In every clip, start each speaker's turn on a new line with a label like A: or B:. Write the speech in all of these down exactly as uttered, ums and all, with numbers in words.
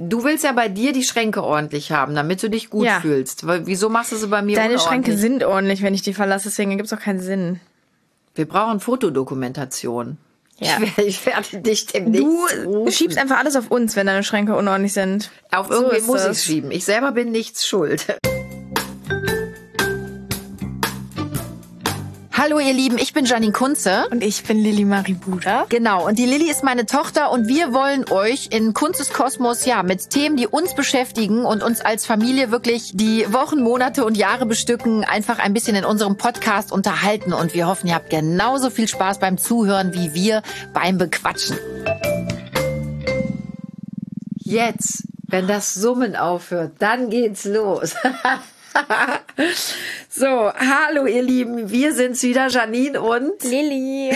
A: Du willst ja bei dir die Schränke ordentlich haben, damit du dich gut
B: Ja.
A: fühlst. Weil, wieso machst du sie bei mir
B: Deine
A: unordentlich?
B: Schränke sind ordentlich, wenn ich die verlasse, deswegen gibt es auch keinen Sinn.
A: Wir brauchen Fotodokumentation.
B: Ja.
A: Ich, werde, ich werde dich demnächst
B: Du
A: rufen.
B: schiebst einfach alles auf uns, wenn deine Schränke unordentlich sind.
A: Auf
B: So
A: irgendwen
B: ist
A: muss ich
B: das.
A: schieben. Ich selber bin nichts schuld. Hallo ihr Lieben, ich bin Janine Kunze.
B: Und ich bin Lilly Marie Buda.
A: Genau, und die Lilly ist meine Tochter und wir wollen euch in Kunzes Kosmos ja mit Themen, die uns beschäftigen und uns als Familie wirklich die Wochen, Monate und Jahre bestücken, einfach ein bisschen in unserem Podcast unterhalten. Und wir hoffen, ihr habt genauso viel Spaß beim Zuhören wie wir beim Bequatschen. Jetzt, wenn das Summen aufhört, dann geht's los. So, hallo ihr Lieben, wir sind's wieder, Janine und
B: Lilly.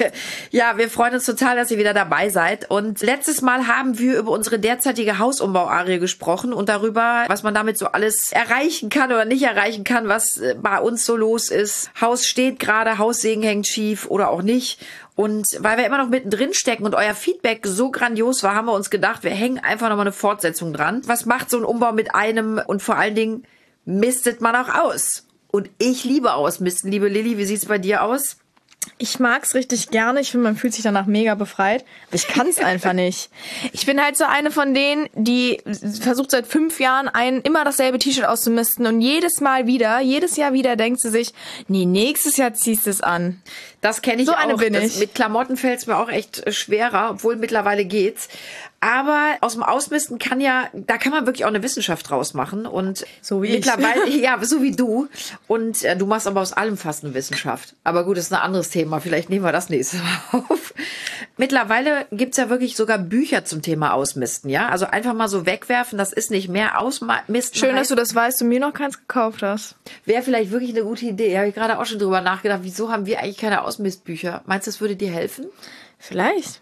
A: ja, wir freuen uns total, dass ihr wieder dabei seid. Und letztes Mal haben wir über unsere derzeitige Hausumbauarie gesprochen und darüber, was man damit so alles erreichen kann oder nicht erreichen kann, was bei uns so los ist. Haus steht gerade, Haussegen hängt schief oder auch nicht. Und weil wir immer noch mittendrin stecken und euer Feedback so grandios war, haben wir uns gedacht, wir hängen einfach nochmal eine Fortsetzung dran. Was macht so ein Umbau mit einem und vor allen Dingen, mistet man auch aus? Und ich liebe Ausmisten. Liebe Lilly, wie sieht's bei dir aus?
B: Ich mag's richtig gerne. Ich finde, man fühlt sich danach mega befreit. Aber ich kann's einfach nicht. Ich bin halt so eine von denen, die versucht seit fünf Jahren ein immer dasselbe T-Shirt auszumisten und jedes Mal wieder, jedes Jahr wieder denkt sie sich, nee, nächstes Jahr ziehst du es an.
A: Das kenne ich
B: So
A: auch.
B: eine bin
A: das,
B: ich.
A: Mit Klamotten fällt es mir auch echt schwerer, obwohl mittlerweile geht's. Aber aus dem Ausmisten kann ja, da kann man wirklich auch eine Wissenschaft draus machen. Und
B: So wie ich.
A: mittlerweile, ja, so wie du. Und äh, du machst aber aus allem fast eine Wissenschaft. Aber gut, das ist ein anderes Thema. Vielleicht nehmen wir das nächstes Mal auf. Mittlerweile gibt's ja wirklich sogar Bücher zum Thema Ausmisten, ja? Also einfach mal so wegwerfen, das ist nicht mehr Ausmisten.
B: Schön, dass du das weißt und mir noch keins gekauft hast.
A: Wäre vielleicht wirklich eine gute Idee. Habe ich gerade auch schon drüber nachgedacht. Wieso haben wir eigentlich keine Ausmistbücher? Meinst du, das würde dir helfen?
B: Vielleicht.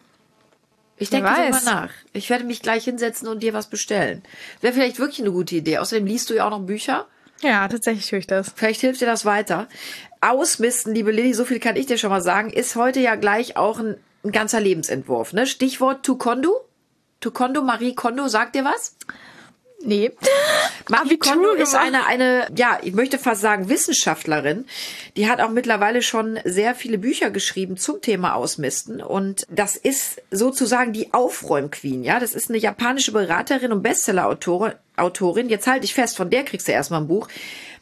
A: Ich
B: Wer
A: denke
B: weiß.
A: drüber nach. Ich werde mich gleich hinsetzen und dir was bestellen. Wäre vielleicht wirklich eine gute Idee. Außerdem liest du ja auch noch Bücher.
B: Ja, tatsächlich tue ich das.
A: Vielleicht hilft dir das weiter. Ausmisten, liebe Lilly, so viel kann ich dir schon mal sagen, ist heute ja gleich auch ein, ein ganzer Lebensentwurf. Ne? Stichwort Tukondo. Tukondo, Marie Kondo, sagt dir was?
B: Nee.
A: Marie
B: Abitur
A: Kondo ist
B: gemacht.
A: eine, eine, ja, ich möchte fast sagen Wissenschaftlerin. Die hat auch mittlerweile schon sehr viele Bücher geschrieben zum Thema Ausmisten. Und das ist sozusagen die Aufräumqueen, ja. Das ist eine japanische Beraterin und Bestsellerautorin. Autorin. Jetzt halte ich fest, von der kriegst du erstmal ein Buch.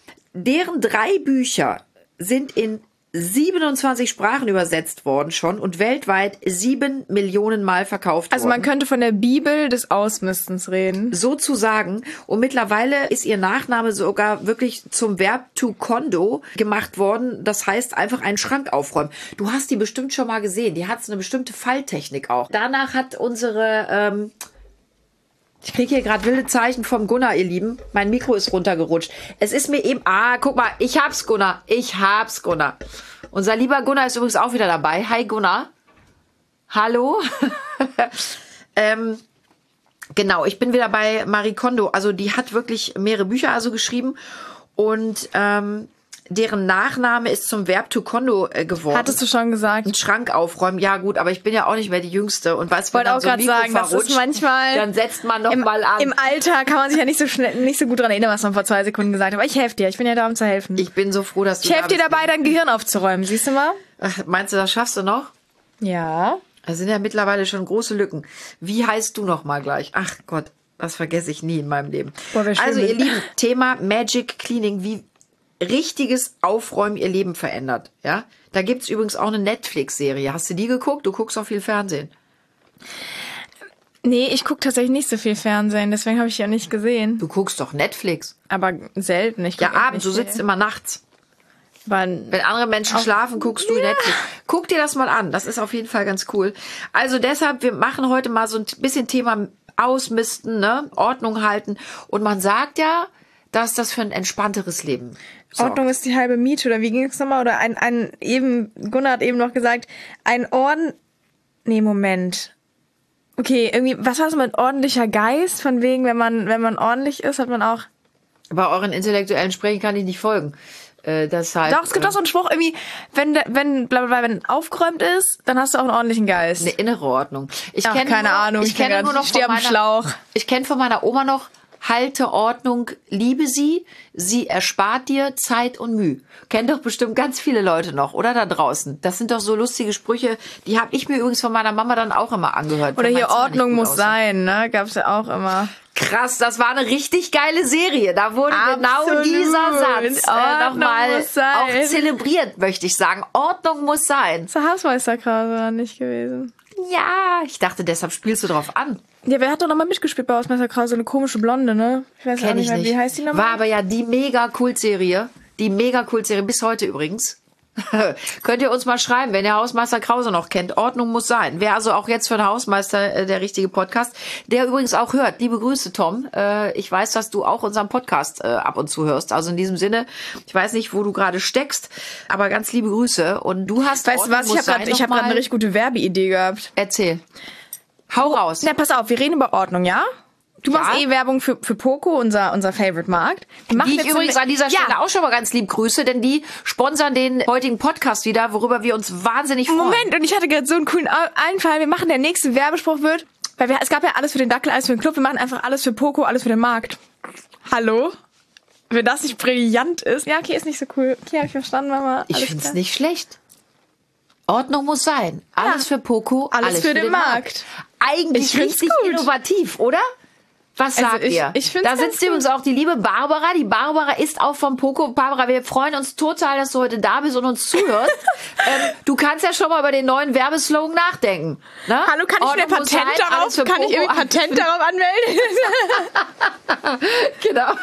A: Deren drei Bücher sind in siebenundzwanzig Sprachen übersetzt worden schon und weltweit sieben Millionen Mal verkauft
B: Also
A: worden.
B: man könnte von der Bibel des Ausmistens reden.
A: Sozusagen. Und mittlerweile ist ihr Nachname sogar wirklich zum Verb to condo gemacht worden. Das heißt einfach einen Schrank aufräumen. Du hast die bestimmt schon mal gesehen. Die hat so eine bestimmte Falltechnik auch. Danach hat unsere... Ähm, ich kriege hier gerade wilde Zeichen vom Gunnar, ihr Lieben. Mein Mikro ist runtergerutscht. Es ist mir eben... Ah, guck mal, ich hab's, Gunnar. Ich hab's, Gunnar. Unser lieber Gunnar ist übrigens auch wieder dabei. Hi, Gunnar. Hallo. ähm... Genau, ich bin wieder bei Marie Kondo. Also die hat wirklich mehrere Bücher also geschrieben und ähm, deren Nachname ist zum Verb to condo äh, geworden.
B: Hattest du schon gesagt?
A: Einen Schrank aufräumen, ja gut, aber ich bin ja auch nicht mehr die Jüngste und weißt, wenn
B: Wollte
A: dann
B: auch
A: so ein
B: gerade
A: Mikro
B: sagen, das ist
A: verrutscht,
B: manchmal
A: dann setzt man noch
B: Im,
A: mal an.
B: Im Alter kann man sich ja nicht so schnell, nicht so gut dran erinnern, was man vor zwei Sekunden gesagt hat. Aber ich helfe dir. Ich bin ja da, um zu helfen.
A: Ich bin so froh, dass du
B: Ich helfe
A: da
B: dir
A: bist.
B: dabei, dein Gehirn aufzuräumen. Siehst du mal?
A: Ach, meinst du, das schaffst du noch?
B: Ja.
A: Da sind ja mittlerweile schon große Lücken. Wie heißt du noch mal gleich? Ach Gott, das vergesse ich nie in meinem Leben.
B: Boah, wär schön,
A: also ihr
B: wenn-
A: Lieben, Thema Magic Cleaning, wie richtiges Aufräumen ihr Leben verändert. Ja, da gibt's übrigens auch eine Netflix-Serie. Hast du die geguckt? Du guckst auch viel Fernsehen.
B: Nee, ich gucke tatsächlich nicht so viel Fernsehen, deswegen habe ich ja nicht gesehen.
A: Du guckst doch Netflix.
B: Aber selten. Ich guck
A: Ja,
B: echt
A: abends. Du
B: nicht
A: sitzt
B: viel.
A: immer nachts.
B: Aber
A: Wenn andere Menschen schlafen, guckst du Netflix. Guck dir das mal an. Das ist auf jeden Fall ganz cool. Also deshalb, wir machen heute mal so ein bisschen Thema Ausmisten, ne? Ordnung halten. Und man sagt ja, dass das für ein entspannteres Leben sorgt.
B: Ordnung ist die halbe Miete, oder wie ging es nochmal? Oder ein, ein eben, Gunnar hat eben noch gesagt, ein Orden... Nee, Moment. Okay, irgendwie, was war das mit ordentlicher Geist? Von wegen, wenn man, wenn man ordentlich ist, hat man auch...
A: Bei euren intellektuellen Sprechen kann ich nicht folgen. Äh, deshalb,
B: Doch, es gibt
A: äh,
B: auch so einen Spruch, irgendwie, wenn, der- wenn, bla, bla, bla, wenn aufgeräumt ist, dann hast du auch einen ordentlichen Geist.
A: eine innere Ordnung. Ich
B: Ach,
A: kenn
B: keine
A: nur,
B: Ahnung,
A: Ich
B: ich bin
A: kenne
B: grad-
A: nur noch
B: ich steh
A: von
B: am
A: meiner,
B: Schlauch.
A: Ich kenne von meiner Oma noch, halte Ordnung, liebe sie, sie erspart dir Zeit und Mühe. Kennen doch bestimmt ganz viele Leute noch, oder da draußen. Das sind doch so lustige Sprüche, die habe ich mir übrigens von meiner Mama dann auch immer angehört.
B: Oder
A: wenn
B: hier
A: mein Zimmer
B: Ordnung
A: nicht gut
B: muss
A: aussah.
B: sein, ne? Gab's ja auch immer.
A: Krass, das war eine richtig geile Serie. Da wurde genau
B: Absolut.
A: dieser Satz äh,
B: Ordnung
A: nochmal
B: muss sein.
A: auch zelebriert, möchte ich sagen. Ordnung muss sein.
B: Das ist der Hausmeister Krause nicht gewesen.
A: Ja, ich dachte, deshalb spielst du drauf an.
B: Ja, wer hat doch nochmal mitgespielt bei Hausmeister Krause? Eine komische Blonde, ne? Ich weiß auch
A: Kenn
B: nicht
A: ich
B: mehr,
A: nicht.
B: wie heißt die nochmal?
A: War aber ja die mega Kultserie. Die mega Kultserie bis heute übrigens. Könnt ihr uns mal schreiben, wenn ihr Hausmeister Krause noch kennt. Ordnung muss sein. Wäre also auch jetzt für den Hausmeister äh, der richtige Podcast. Der übrigens auch hört. Liebe Grüße, Tom. Äh, ich weiß, dass du auch unseren Podcast äh, ab und zu hörst. Also in diesem Sinne, ich weiß nicht, wo du gerade steckst, aber ganz liebe Grüße. Und du hast
B: Weißt du
A: Ordnung
B: was? Ich
A: muss
B: habe gerade
A: sein
B: hab
A: noch
B: grad eine
A: mal-
B: richtig gute Werbeidee gehabt.
A: Erzähl. Hau raus.
B: Na, pass auf, wir reden über Ordnung, ja? Du
A: Ja.
B: machst eh Werbung für, für Poco, unser, unser Favorite-Markt. Wir machen
A: Die ich
B: jetzt
A: übrigens
B: eine-
A: an dieser Stelle
B: ja.
A: auch schon mal ganz lieb grüße, denn die sponsern den heutigen Podcast wieder, worüber wir uns wahnsinnig freuen.
B: Moment, und ich hatte gerade so einen coolen Au- Einfall. Wir machen, der nächste Werbespruch wird, weil wir, es gab ja alles für den Dackel, alles für den Club. Wir machen einfach alles für Poco, alles für den Markt. Hallo? Wenn das nicht brillant ist. Ja, okay, ist nicht so cool. Okay, hab ich verstanden, Mama.
A: Ich
B: Alles
A: finde es
B: klar.
A: nicht schlecht. Ordnung muss sein. Alles
B: Ja.
A: für Poco,
B: Alles
A: alles,
B: für den Markt.
A: Eigentlich
B: Ich find's
A: richtig
B: gut.
A: innovativ, oder? Was
B: Also
A: sagt
B: ich-
A: ihr?
B: ich find's
A: da
B: ganz
A: sitzt
B: gut.
A: übrigens auch die liebe Barbara. Die Barbara ist auch vom Poco. Barbara, wir freuen uns total, dass du heute da bist und uns zuhörst. ähm, du kannst ja schon mal über den neuen Werbeslogan nachdenken. Ne?
B: Hallo, kann ich mir
A: Ordnung muss
B: Patent
A: sein,
B: darauf,
A: alles für
B: kann ich
A: Poco,
B: irgendwie Patent darauf anmelden?
A: Genau.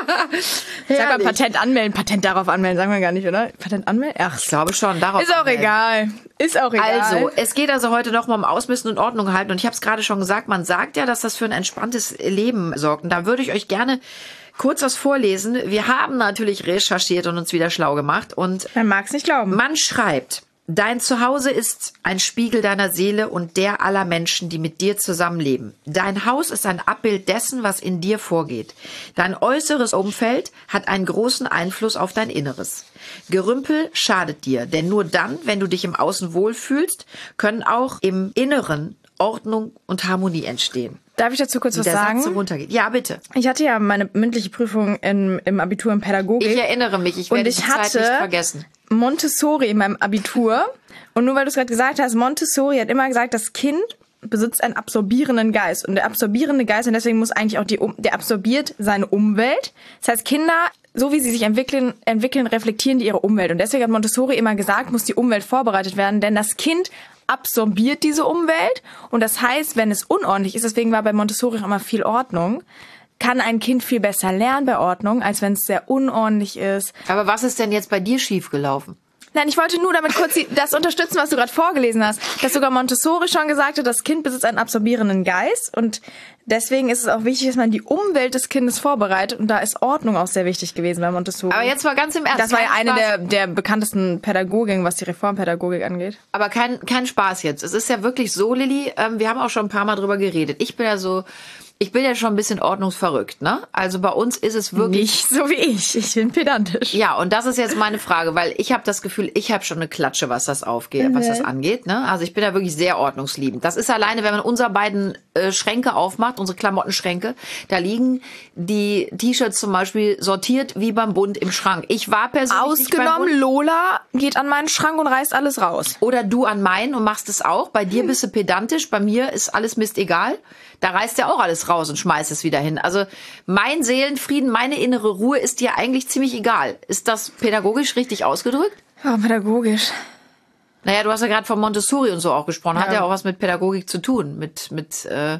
B: Sag mal
A: Herrlich.
B: Patent anmelden, Patent darauf anmelden, sagen wir gar nicht, oder? Patent anmelden? Ach,
A: Ich glaube schon. Darauf
B: ist auch
A: anmelden.
B: egal. Ist auch egal.
A: Also, es geht also heute noch mal um Ausmisten und Ordnung halten. Und ich habe es gerade schon gesagt, man sagt ja, dass das für ein entspanntes Leben sorgt. Und da würde ich euch gerne kurz was vorlesen. Wir haben natürlich recherchiert und uns wieder schlau gemacht. Und
B: Man mag's nicht glauben.
A: man schreibt, dein Zuhause ist ein Spiegel deiner Seele und der aller Menschen, die mit dir zusammenleben. Dein Haus ist ein Abbild dessen, was in dir vorgeht. Dein äußeres Umfeld hat einen großen Einfluss auf dein Inneres. Gerümpel schadet dir, denn nur dann, wenn du dich im Außen wohlfühlst, können auch im Inneren Ordnung und Harmonie entstehen.
B: Darf ich dazu kurz
A: Wie
B: was
A: der
B: sagen?
A: Satz so runtergeht. Ja, bitte.
B: Ich hatte ja meine mündliche Prüfung in, im Abitur in Pädagogik.
A: Ich erinnere mich, ich
B: und
A: werde
B: ich
A: die Zeit
B: hatte
A: nicht vergessen.
B: Montessori in meinem Abitur. Und nur weil du es gerade gesagt hast, Montessori hat immer gesagt, das Kind besitzt einen absorbierenden Geist. Und der absorbierende Geist, und deswegen muss eigentlich auch die, um- der absorbiert seine Umwelt. Das heißt, Kinder, so wie sie sich entwickeln, entwickeln, reflektieren die ihre Umwelt. Und deswegen hat Montessori immer gesagt, muss die Umwelt vorbereitet werden, denn das Kind absorbiert diese Umwelt. Und das heißt, wenn es unordentlich ist, deswegen war bei Montessori auch immer viel Ordnung, kann ein Kind viel besser lernen bei Ordnung, als wenn es sehr unordentlich ist.
A: Aber was ist denn jetzt bei dir schiefgelaufen?
B: Nein, ich wollte nur damit kurz die, das unterstützen, was du gerade vorgelesen hast. Dass sogar Montessori schon gesagt hat, das Kind besitzt einen absorbierenden Geist. Und deswegen ist es auch wichtig, dass man die Umwelt des Kindes vorbereitet. Und da ist Ordnung auch sehr wichtig gewesen bei Montessori.
A: Aber jetzt mal ganz im Ernst.
B: das war ja
A: kein
B: eine
A: Spaß.
B: der, der bekanntesten Pädagogiken, was die Reformpädagogik angeht.
A: Aber kein, kein Spaß jetzt. Es ist ja wirklich so, Lilly, ähm, wir haben auch schon ein paar Mal drüber geredet. Ich bin ja so, ich bin ja schon ein bisschen ordnungsverrückt, ne? Also bei uns ist es wirklich...
B: Nicht so wie ich. Ich bin pedantisch.
A: Ja, und das ist jetzt meine Frage, weil ich habe das Gefühl, ich habe schon eine Klatsche, was das aufgeht, was das angeht. Ne? Also ich bin da wirklich sehr ordnungsliebend. Das ist alleine, wenn man unsere beiden äh, Schränke aufmacht, unsere Klamottenschränke, da liegen die T-Shirts zum Beispiel sortiert wie beim Bund im Schrank. Ich war persönlich nicht beim
B: Ausgenommen,
A: Bund.
B: Lola geht an meinen Schrank und reißt alles raus.
A: Oder du an meinen und machst es auch. Bei dir bist du pedantisch, bei mir ist alles Mist egal. Da reißt er auch alles raus und schmeißt es wieder hin. Also mein Seelenfrieden, meine innere Ruhe ist dir eigentlich ziemlich egal. Ist das pädagogisch richtig ausgedrückt?
B: Oh, pädagogisch.
A: Naja, du hast ja gerade von Montessori und so auch gesprochen. Hat
B: Ja.
A: ja auch was mit Pädagogik zu tun. Mit, mit, äh,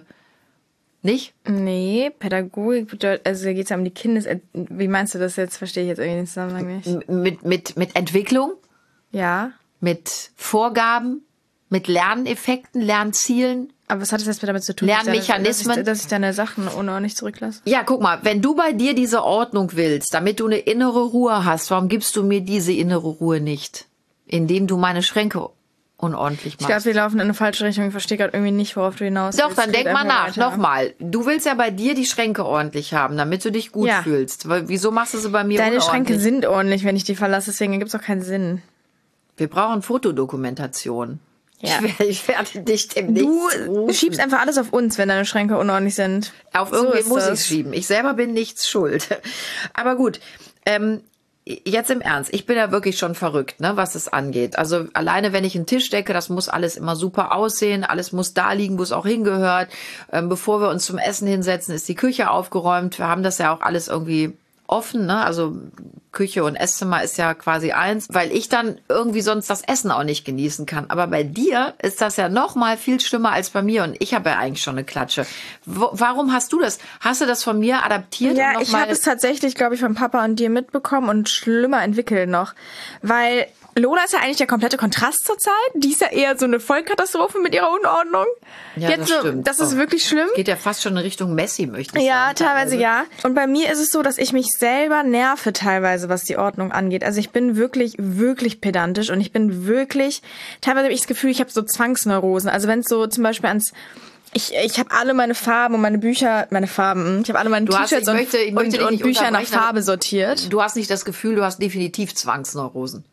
A: nicht?
B: Nee, Pädagogik bedeutet, also da geht es ja um die Kindes... Wie meinst du das jetzt? Verstehe ich jetzt irgendwie den Zusammenhang nicht.
A: M- Mit, mit, mit Entwicklung,
B: Ja,
A: mit Vorgaben, mit Lerneffekten, Lernzielen.
B: aber was hat das jetzt damit zu tun?
A: Lernmechanismen.
B: Dass ich, dass ich deine Sachen unordentlich zurücklasse?
A: Ja, guck mal, wenn du bei dir diese Ordnung willst, damit du eine innere Ruhe hast, warum gibst du mir diese innere Ruhe nicht? Indem du meine Schränke unordentlich machst.
B: Ich glaube, wir laufen in eine falsche Richtung. Ich verstehe gerade irgendwie nicht, worauf du hinaus willst.
A: Doch, dann denk mal nach.
B: Weiter.
A: Nochmal. Du willst ja bei dir die Schränke ordentlich haben, damit du dich gut
B: ja.
A: fühlst. Weil, wieso machst du sie bei mir
B: Deine
A: unordentlich?
B: Schränke sind ordentlich, wenn ich die verlasse. Deswegen gibt es auch keinen Sinn.
A: Wir brauchen Fotodokumentation.
B: Ja.
A: Ich, werde, ich werde dich demnächst
B: Du
A: rufen.
B: schiebst einfach alles auf uns, wenn deine Schränke unordentlich sind.
A: Auf
B: So
A: irgendwie
B: ist
A: muss ich
B: das.
A: schieben. Ich selber bin nichts schuld. Aber gut, ähm, jetzt im Ernst. Ich bin ja wirklich schon verrückt, ne, was es angeht. Also alleine, wenn ich einen Tisch decke, das muss alles immer super aussehen. Alles muss da liegen, wo es auch hingehört. Ähm, bevor wir uns zum Essen hinsetzen, ist die Küche aufgeräumt. Wir haben das ja auch alles irgendwie offen, ne? Also Küche und Esszimmer ist ja quasi eins, weil ich dann irgendwie sonst das Essen auch nicht genießen kann. Aber bei dir ist das ja noch mal viel schlimmer als bei mir und ich habe ja eigentlich schon eine Klatsche. Wo, warum hast du das? Hast du das von mir adaptiert?
B: Ja,
A: und noch
B: ich
A: mal
B: habe es tatsächlich, glaube ich, von Papa und dir mitbekommen und schlimmer entwickelt noch. Weil Lola ist ja eigentlich der komplette Kontrast zur Zeit. Die ist ja eher so eine Vollkatastrophe mit ihrer Unordnung.
A: Ja,
B: Jetzt
A: das
B: so,
A: stimmt.
B: Das ist
A: Oh.
B: wirklich schlimm.
A: Geht ja fast schon in Richtung Messi, möchte ich
B: Ja,
A: sagen.
B: teilweise ja. Und bei mir ist es so, dass ich mich selber nerve teilweise, was die Ordnung angeht. Also ich bin wirklich, wirklich pedantisch und ich bin wirklich, teilweise habe ich das Gefühl, ich habe so Zwangsneurosen. Also wenn es so zum Beispiel ans Ich, ich habe alle meine Farben und meine Bücher, meine Farben, ich habe alle meine
A: Du hast-
B: T-Shirts
A: ich
B: und,
A: möchte- ich möchte
B: und,
A: dich
B: und
A: nicht
B: Bücher nach
A: unterbrechen, aber-
B: Farbe sortiert.
A: Du hast nicht das Gefühl, du hast definitiv Zwangsneurosen.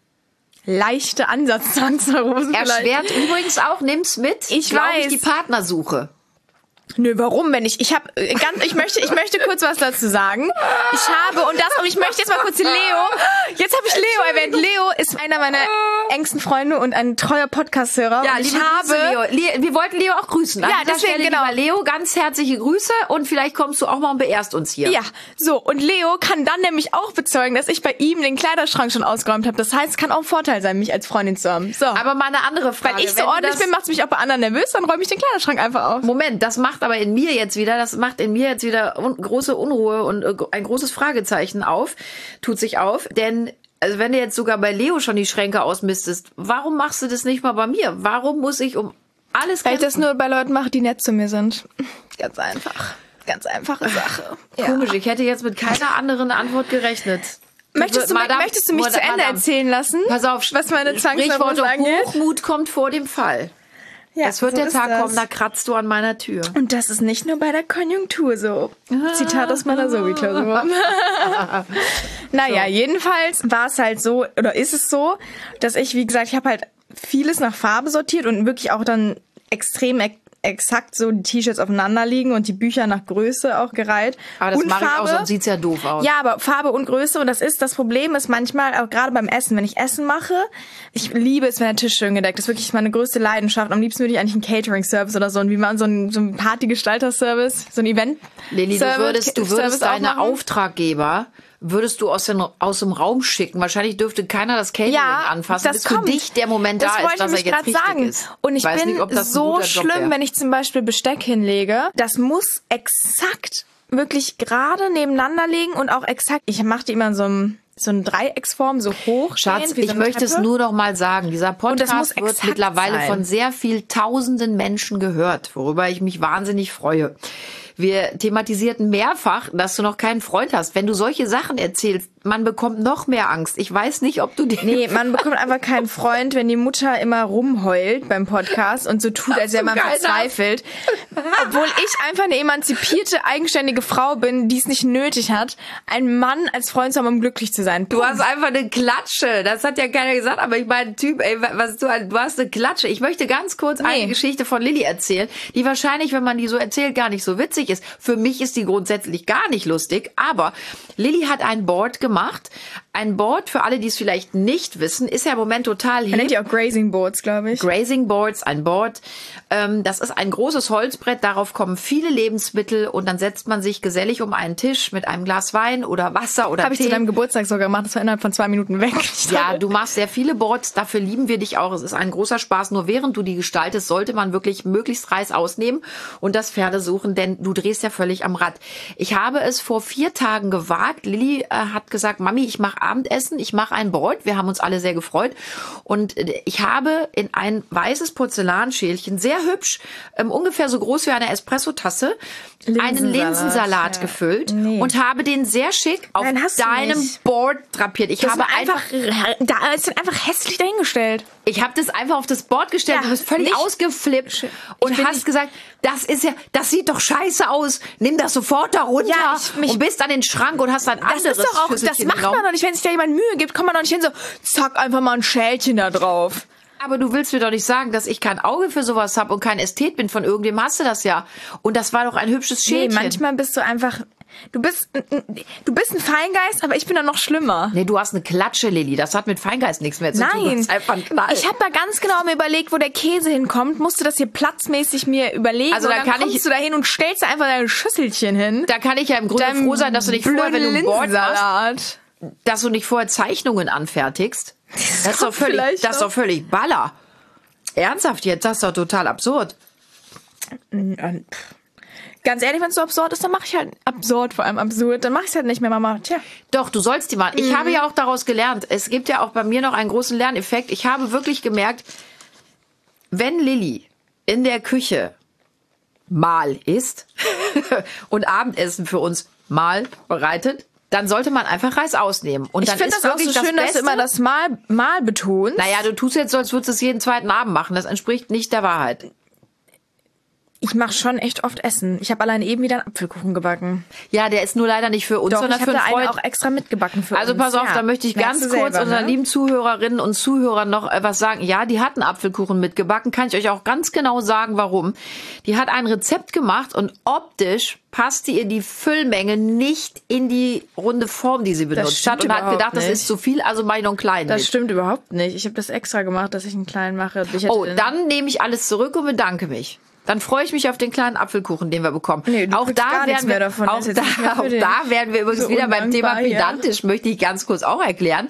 B: Leichte Ansatz-Zwangsneurosen vielleicht.
A: Erschwert übrigens auch, nimm's mit.
B: Ich
A: glaub
B: weiß.
A: Ich, die Partnersuche.
B: Nö, warum, wenn ich, ich habe ganz, ich möchte, ich möchte kurz was dazu sagen. Ich habe, und das, und ich möchte jetzt mal kurz Leo, jetzt habe ich Leo erwähnt. Leo ist einer meiner engsten Freunde und ein treuer Podcast-Hörer.
A: Ja,
B: und ich
A: liebe Grüße,
B: habe,
A: Leo. Le- Wir wollten Leo auch grüßen. An
B: Ja,
A: dieser
B: deswegen,
A: Stelle,
B: genau.
A: lieber Leo, ganz herzliche Grüße und vielleicht kommst du auch mal und beehrst uns hier.
B: ja, so, und Leo kann dann nämlich auch bezeugen, dass ich bei ihm den Kleiderschrank schon ausgeräumt habe. Das heißt, es kann auch ein Vorteil sein, mich als Freundin zu haben. So.
A: Aber mal eine andere Frage.
B: Weil ich so
A: Wenn du
B: ordentlich
A: das-
B: bin, macht es mich auch bei anderen nervös, dann räume ich den Kleiderschrank einfach auf.
A: Moment, das macht aber in mir jetzt wieder, das macht in mir jetzt wieder un große Unruhe und äh, ein großes Fragezeichen auf, tut sich auf, denn also wenn du jetzt sogar bei Leo schon die Schränke ausmistest, warum machst du das nicht mal bei mir? Warum muss ich um alles
B: Weil ich das
A: kämpfen?
B: nur bei Leuten mache, die nett zu mir sind. Ganz einfach. Ganz einfache Sache. Ja.
A: Komisch, ich hätte jetzt mit keiner anderen Antwort gerechnet.
B: Möchtest du,
A: Madame-
B: möchtest du mich zu Ende
A: Madame,
B: erzählen lassen?
A: Pass auf,
B: was meine
A: Sprichworte,
B: Zwangsneurosen angeht.
A: Hochmut kommt vor dem Fall.
B: Ja,
A: Es wird
B: so
A: der
B: ist
A: Tag
B: das.
A: kommen, da kratzt du an meiner Tür.
B: Und das ist nicht nur bei der Konjunktur so. Zitat aus meiner Sobi-Klausur. Naja, jedenfalls war es halt so, oder ist es so, dass ich, wie gesagt, ich habe halt vieles nach Farbe sortiert und wirklich auch dann extrem ex exakt so die T-Shirts aufeinander liegen und die Bücher nach Größe auch gereiht.
A: Aber das
B: und
A: mache ich auch,
B: Farbe.
A: sonst sieht's ja doof aus.
B: Ja, aber Farbe und Größe, und das ist, das Problem ist manchmal, auch gerade beim Essen, wenn ich Essen mache, ich liebe es, wenn der Tisch schön gedeckt ist, wirklich meine größte Leidenschaft. Am liebsten würde ich eigentlich einen Catering-Service oder so, und wie man so ein, so ein Partygestalter-Service, so ein Event.
A: Lilly, du
B: Service-
A: würdest, du würdest
B: Service auch
A: deine
B: machen.
A: Auftraggeber, würdest du aus, den, aus dem Raum schicken. Wahrscheinlich dürfte keiner das Catering
B: Ja,
A: anfassen,
B: das
A: bis
B: kommt.
A: für dich der Moment
B: das
A: da
B: wollte
A: ist, dass
B: ich
A: er jetzt
B: grad
A: richtig
B: sagen.
A: ist.
B: Und ich
A: weiß
B: bin
A: nicht, ob das ein
B: so
A: guter Job
B: schlimm,
A: wär.
B: wenn ich zum Beispiel Besteck hinlege. Das muss exakt wirklich gerade nebeneinander liegen und auch exakt. Ich mache die immer in so einem so eine Dreiecksform, so hoch.
A: Schatz,
B: wie so
A: ich
B: eine
A: möchte es
B: Treppe.
A: nur noch mal sagen. Dieser
B: das muss
A: Podcast wird
B: exakt
A: mittlerweile
B: sein.
A: von sehr viel tausenden Menschen gehört, worüber ich mich wahnsinnig freue. Wir thematisierten mehrfach, dass du noch keinen Freund hast. Wenn du solche Sachen erzählst, man bekommt noch mehr Angst. Ich weiß nicht, ob du die...
B: Nee, man bekommt einfach keinen Freund, wenn die Mutter immer rumheult beim Podcast und so tut, als wäre man
A: keiner.
B: verzweifelt. Obwohl ich einfach eine emanzipierte, eigenständige Frau bin, die es nicht nötig hat, einen Mann als Freund zu haben, um glücklich zu sein.
A: Du hast einfach eine Klatsche. Das hat ja keiner gesagt, aber ich meine, Typ, ey, was du, du hast eine Klatsche. Ich möchte ganz kurz
B: Nee.
A: eine Geschichte von Lilly erzählen, die wahrscheinlich, wenn man die so erzählt, gar nicht so witzig ist. Für mich ist die grundsätzlich gar nicht lustig, aber Lilly hat ein Board gemacht. Ein Board, für alle, die es vielleicht nicht wissen, ist ja im Moment total
B: Man nennt
A: hip.
B: die auch Grazing Boards, glaube ich.
A: Grazing Boards, ein Board. Ähm, das ist ein großes Holzbrett, darauf kommen viele Lebensmittel und dann setzt man sich gesellig um einen Tisch mit einem Glas Wein oder Wasser oder
B: Habe ich
A: Tee.
B: zu deinem Geburtstag sogar gemacht, das war innerhalb von zwei Minuten weg.
A: Ja, du machst sehr viele Boards, dafür lieben wir dich auch. Es ist ein großer Spaß. Nur während du die gestaltest, sollte man wirklich möglichst Reis ausnehmen und das Pferde suchen, denn du drehst ja völlig am Rad. Ich habe es vor vier Tagen gewagt. Lilly äh, hat gesagt, Mami, ich mache Abendessen, ich mache ein Brot. Wir haben uns alle sehr gefreut. Und äh, ich habe in ein weißes Porzellanschälchen, sehr hübsch, ähm, ungefähr so groß wie eine Espressotasse, einen Linsensalat ja. gefüllt nee. und habe den sehr schick auf Nein, deinem Board drapiert. Ich
B: das
A: habe
B: einfach, einfach da ist einfach hässlich dahingestellt.
A: Ich habe das einfach auf das Board gestellt. Ja, du bist völlig nicht. ausgeflippt und hast nicht. gesagt, das ist ja, das sieht doch scheiße aus. Nimm das sofort da runter ja, ich, und bist an den Schrank und hast ein anderes
B: Das ist doch auch, das macht man doch nicht, wenn sich da jemand Mühe gibt, kommt man doch nicht hin so, zack, einfach mal ein Schälchen da drauf.
A: Aber du willst mir doch nicht sagen, dass ich kein Auge für sowas habe und kein Ästhet bin. Von irgendwem hast du das ja. Und das war doch ein hübsches Schälchen.
B: Nee, manchmal bist du einfach... Du bist, du bist ein Feingeist, aber ich bin dann noch schlimmer.
A: Nee, du hast eine Klatsche, Lilly. Das hat mit Feingeist nichts mehr zu
B: Nein.
A: tun. Nein, ist einfach ein Knall.
B: Ich habe da ganz genau mir überlegt, wo der Käse hinkommt. Musste das hier platzmäßig mir überlegen. Also da und dann kann kommst ich, du da hin und stellst da einfach dein Schüsselchen hin.
A: Da kann ich ja im Grunde Dein froh sein, dass du nicht vorher, wenn du ein Board machst, dass du nicht vorher Zeichnungen anfertigst. Das, das ist doch völlig, das ist doch völlig Baller. Ernsthaft jetzt? Das ist doch total absurd.
B: Ganz ehrlich, wenn es so absurd ist, dann mache ich halt absurd, vor allem absurd. Dann mache ich es halt nicht mehr, Mama. Tja.
A: Doch, du sollst die machen. Ich mhm. habe ja auch daraus gelernt. Es gibt ja auch bei mir noch einen großen Lerneffekt. Ich habe wirklich gemerkt, wenn Lilly in der Küche mal isst und Abendessen für uns mal bereitet, dann sollte man einfach Reis ausnehmen. Und
B: ich finde das auch so schön, dass du immer das Mal, Mal betonst.
A: Naja, du tust jetzt so, als würdest du es jeden zweiten Abend machen. Das entspricht nicht der Wahrheit.
B: Ich mache schon echt oft Essen. Ich habe allein eben wieder einen Apfelkuchen gebacken.
A: Ja, der ist nur leider nicht für uns,
B: Doch,
A: sondern für einen Freund.
B: Ich habe auch extra mitgebacken für
A: also
B: uns.
A: Also pass auf,
B: ja.
A: da möchte ich Merkst ganz kurz selber, unseren ne? lieben Zuhörerinnen und Zuhörern noch was sagen. Ja, die hat einen Apfelkuchen mitgebacken. Kann ich euch auch ganz genau sagen, warum. Die hat ein Rezept gemacht und optisch passte ihr die Füllmenge nicht in die runde Form, die sie benutzt hat. Und hat gedacht, nicht. das ist zu viel, also mache ich noch einen kleinen
B: Das
A: mit.
B: stimmt überhaupt nicht. Ich habe das extra gemacht, dass ich einen kleinen mache. Ich
A: oh, dann nehme ich alles zurück und bedanke mich. Dann freue ich mich auf den kleinen Apfelkuchen, den wir bekommen.
B: Nee, du
A: auch da
B: gar
A: werden
B: mehr
A: wir,
B: davon.
A: Auch, da, auch da werden wir übrigens so wieder beim Thema pedantisch, möchte ich ganz kurz auch erklären.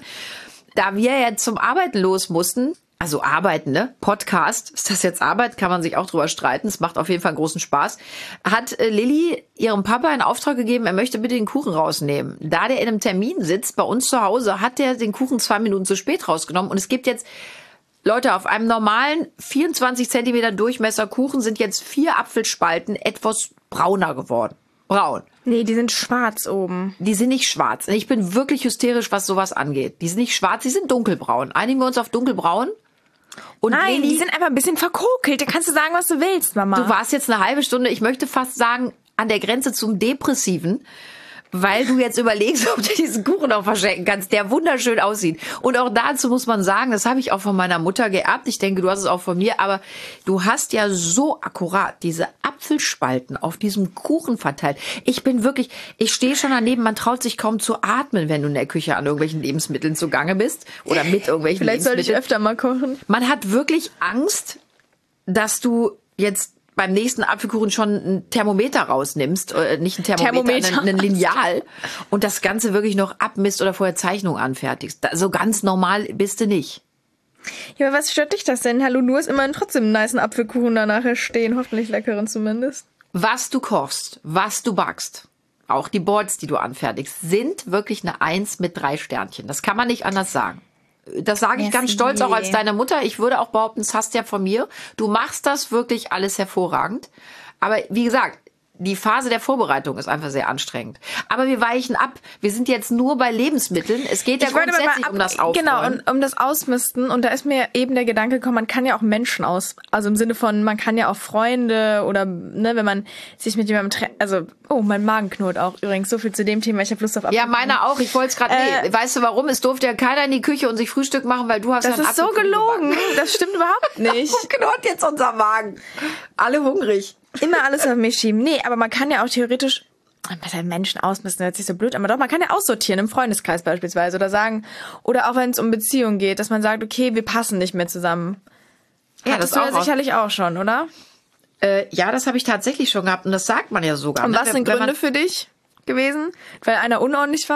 A: Da wir jetzt zum Arbeiten los mussten, also arbeiten, ne? Podcast, ist das jetzt Arbeit? Kann man sich auch drüber streiten. Es macht auf jeden Fall großen Spaß. Hat äh, Lilly ihrem Papa einen Auftrag gegeben, er möchte bitte den Kuchen rausnehmen. Da der in einem Termin sitzt, bei uns zu Hause, hat der den Kuchen zwei Minuten zu spät rausgenommen. Und es gibt jetzt Leute, auf einem normalen vierundzwanzig Zentimeter Durchmesser Kuchen sind jetzt vier Apfelspalten etwas brauner geworden. Braun.
B: Nee, die sind schwarz oben.
A: Die sind nicht schwarz. Ich bin wirklich hysterisch, was sowas angeht. Die sind nicht schwarz, die sind dunkelbraun. Einigen wir uns auf dunkelbraun? Und
B: Nein,
A: Lilly,
B: die sind einfach ein bisschen verkokelt. Da kannst du sagen, was du willst, Mama.
A: Du warst jetzt eine halbe Stunde, ich möchte fast sagen, an der Grenze zum Depressiven. Weil du jetzt überlegst, ob du diesen Kuchen auch verschenken kannst, der wunderschön aussieht. Und auch dazu muss man sagen, das habe ich auch von meiner Mutter geerbt. Ich denke, du hast es auch von mir. Aber du hast ja so akkurat diese Apfelspalten auf diesem Kuchen verteilt. Ich bin wirklich, ich stehe schon daneben, man traut sich kaum zu atmen, wenn du in der Küche an irgendwelchen Lebensmitteln zugange bist. Oder mit irgendwelchen
B: Vielleicht
A: Lebensmitteln.
B: Vielleicht sollte ich öfter mal kochen.
A: Man hat wirklich Angst, dass du jetzt beim nächsten Apfelkuchen schon ein Thermometer rausnimmst, äh, nicht ein Thermometer, Thermometer. Ein, ein Lineal und das Ganze wirklich noch abmisst oder vorher Zeichnung anfertigst. Da, so ganz normal bist du nicht.
B: Ja, aber was stört dich das denn? Hallo, du hast immerhin trotzdem einen nicen Apfelkuchen da nachher stehen, hoffentlich leckeren zumindest.
A: Was du kochst, was du backst, auch die Boards, die du anfertigst, sind wirklich eine Eins mit drei Sternchen. Das kann man nicht anders sagen. Das sage ich ganz stolz auch als deine Mutter. Ich würde auch behaupten, das hast du ja von mir. Du machst das wirklich alles hervorragend. Aber wie gesagt, die Phase der Vorbereitung ist einfach sehr anstrengend. Aber wir weichen ab. Wir sind jetzt nur bei Lebensmitteln. Es geht ja
B: ich
A: grundsätzlich
B: ab,
A: um das Aufräumen.
B: Genau, und um das Ausmisten. Und da ist mir eben der Gedanke gekommen, man kann ja auch Menschen aus... Also im Sinne von, man kann ja auch Freunde oder, ne, wenn man sich mit jemandem... Tre- also, oh, mein Magen knurrt auch übrigens. So viel zu dem Thema. Ich habe Lust auf Apfelkuchen.
A: Ja, meiner auch. Ich wollte es gerade...
B: Äh,
A: nee, weißt du warum? Es durfte ja keiner in die Küche und sich Frühstück machen, weil du hast
B: das
A: ja einen
B: ist so gelogen.
A: Gebacken.
B: Das stimmt überhaupt nicht.
A: Warum knurrt jetzt unser Magen? Alle hungrig.
B: Immer alles auf mich schieben. Nee, aber man kann ja auch theoretisch, was halt Menschen ausmisten, hört sich so blöd, aber doch, man kann ja aussortieren im Freundeskreis beispielsweise oder sagen, oder auch wenn es um Beziehungen geht, dass man sagt, okay, wir passen nicht mehr zusammen.
A: Ja,
B: Hattest
A: das
B: du
A: auch
B: ja sicherlich auch schon, oder?
A: Äh, ja, das habe ich tatsächlich schon gehabt und das sagt man ja sogar.
B: Und
A: ne?
B: was sind
A: wenn
B: Gründe für dich gewesen? Weil einer unordentlich war?